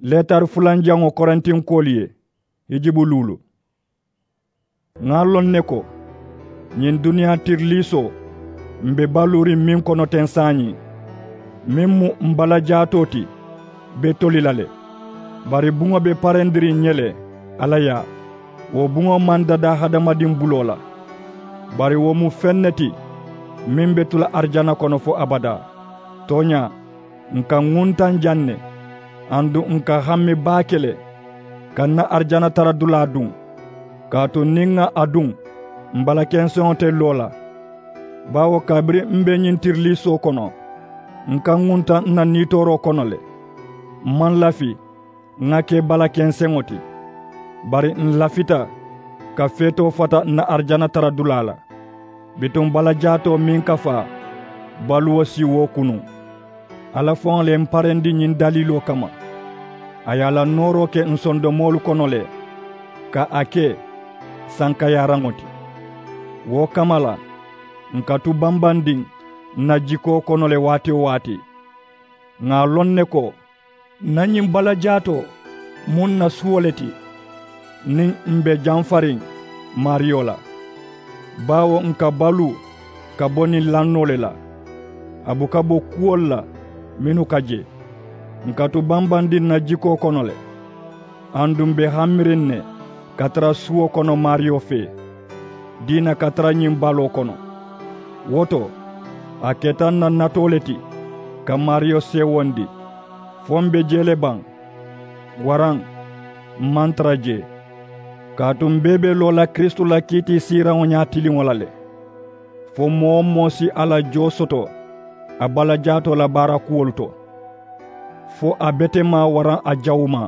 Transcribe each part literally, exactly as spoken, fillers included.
Letar fulanjango Korintin koliye hijibu lulu. Ngalon neko nyin dunia tirliso mbe baluri min kono tensanyi mimu mbala jatoti be tolilale bari bungo be parendiri nyele alaya wo bungo mandada hadamadin bulola bari wo mu fenneti min betula arjana kono fo abada tonya nka nguntan janne andu nka hammi bakele kanna arjana taradula dun kato ninga adun mbala kenson te lola bawo kabri mbe nyintirli so kono nka ngunta na nitoro kono le man lafi ngake bala kensengoti bari nlafita ka feto fata na arjana taradulala bitum bala jato min kafa baluwa si wo kunu ala fon le mparendi nyin dalilo kama ayala noro ke nsondo molu kono le ka ake sanka yarangoti wo kamala nkatu bambanding na jiko kono le wati wati nga lonne ko nanyi mbala jato mun na suoleti nin mbe jamfarin mariola bawo nka balu ka boni lannole la abuka bo kuolla minu kaje nkatu bambanding na jiko kono le andumbe hamirinne katra suo kono mario fe dina katra nyimbalo kono woto aketan na natoleti ka mario sewondi fombe jele bang warang mantraje katum bebe lola kristu la kiti sira onya tilingolale fo momo si ala josoto abala jato la bara kuolto fo abetema waran ajawuma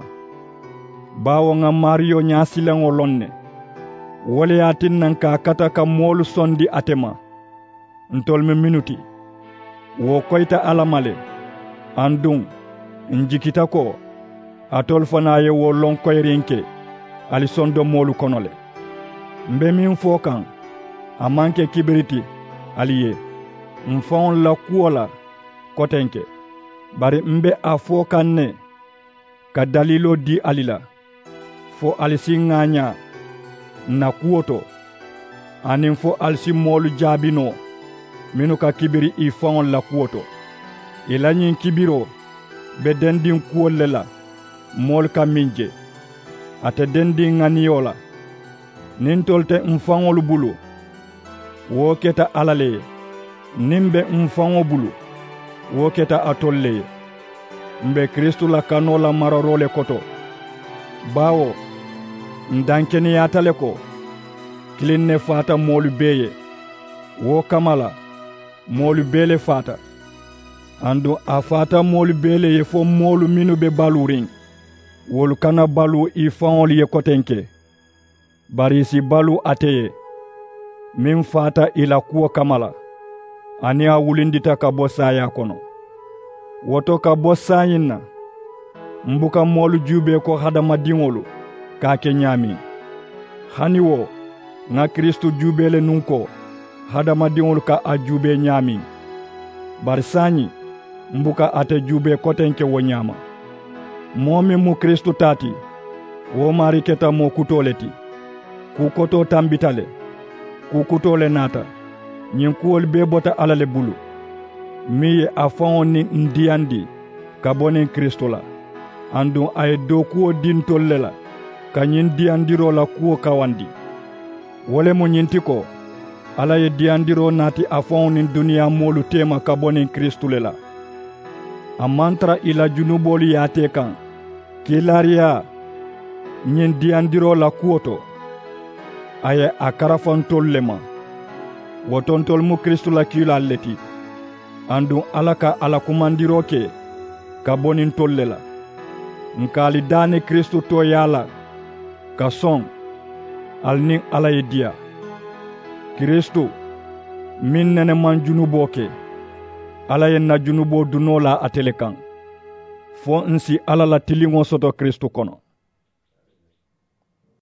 bawo nga mario nya silango lonne wole yatin nan ka kata ka molu sondi atema ntolme minuti wo koyta alamale andung njikita ko atol fanaye wo lon koyrinke ali sondo molu konole mbe min fokan amanke kibiriti aliye mfon la kuola kotenke bari mbe afokan ne ka dalilo di alila fo alisi nganya na kuoto anin fo alisi molu jabino minu ka kibiri i fon la kuoto ilanyin kibiro be dendin kuolle la mol ka minje ate dendin nganiyola nintolte mfangolu bulu wo keta alale nimbe mfango bulu wo keta atolle mbe kristu la kanola marorole koto bawo ndankeni yatale ko kilinne fata molu beye wo kamala molu bele fata andu afata molu bele ye fo molu minu be baluring wolu kana balu i faŋol ye kotenke bari si balu ateye min fata ila kuwo kamala ani a wulindita ka bo saya kono woto ka bo sayin na mbuka molu jube ko hadama dingolu ka ke nyami hani wo nga kristu jubele nunko hadama dingolu ka a jube nyami bari sanyi mbuka ate jube kotenke wo nyama momi mu kristu tati wo mari keta mo kutoleti ku koto tambitale ku kutole nata nyin kuol be bota alale bulu miye afon ni ndiandi ka bonin kristu la andu ay do kuo din tollela ka nyin diandiro la kuo kawandi wole mo nyintiko ala ye diandiro nati afon ni dunia molu tema ka bonin kristu lela amantra ila junubolu yate kan kilaria nyin diandiro la kuoto aye akarafantol lema wotontol mu kristu la kila leti andu alaka ala kumandiro ke ka bonin tollela nkali dane kristu to yala ka son alni ala yedia kristu min nene man junubo ke ala ye na junubo dunola atelekan fo nsi ala la tilingo soto kristu kono